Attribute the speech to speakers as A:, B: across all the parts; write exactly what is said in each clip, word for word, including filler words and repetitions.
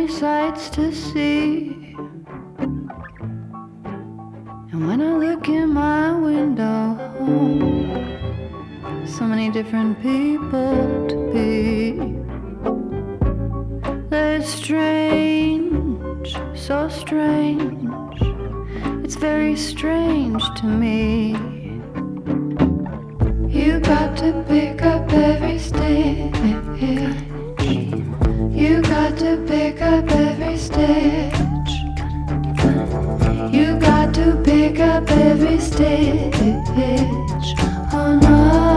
A: many sights to see. And when I look in my window, so many different people to be. It's strange, so strange. It's very strange to me. You got to pick up every stitch. You got to pick up every stitch. You got to pick up every stitch. Oh no,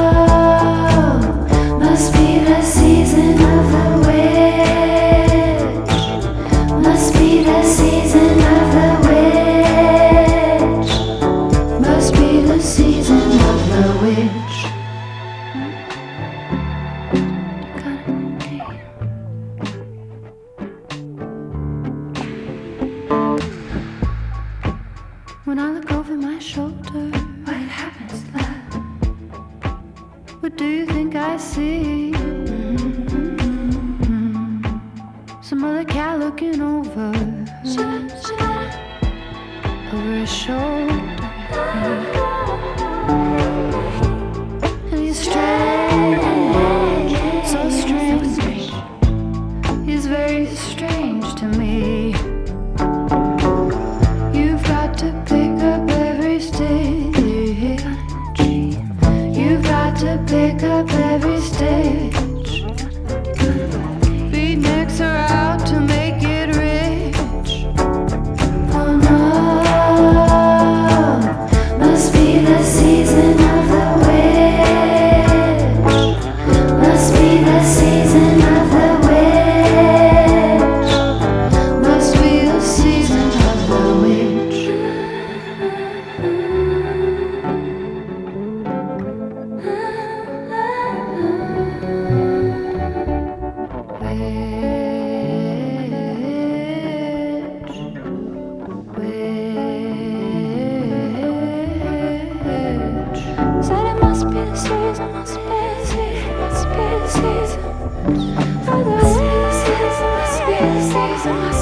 A: must be the season of the witch. Must be the season of the witch. Must be the season of the witch. When I look over my shoulder, what happens, love? What do you think I see? Mm-hmm. Some other cat looking over, over his shoulder. And he's strange, so strange. He's very strange to me. You've got to pick up every stitch. You've got to pick up every stitch. Beatniks are out to make it rich. Oh no, must be the season of the witch. Must be the season of the witch. Must be the season of the witch. Said it must be the season, must be the season, must be the season. For the season, must be the season, must